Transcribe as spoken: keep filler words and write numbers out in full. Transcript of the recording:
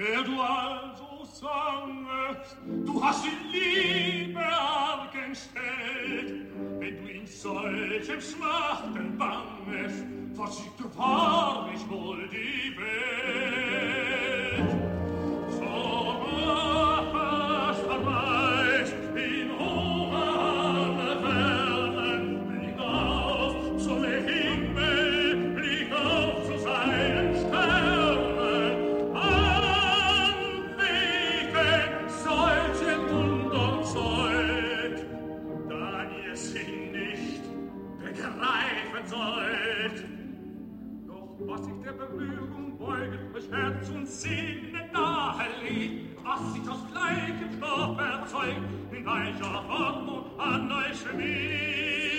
Wer du also sangest, du hast die Liebe arg entstellt, wenn du in solchem Schmachten bangest, versiegt du wahrlich wohl die Welt. So machst verweist in hohe Fernen, blick auf zum Himmel, blick auf zu seinen Sternen, anbeten solche Wunderzeug, da ihr sie nicht begreifen sollt. Doch was sich der Berührung beuget, euch Herz und Sinne nahe liegt, was sich aus gleichem Stoff erzeugt, in gleicher Form und an euch schmiegt.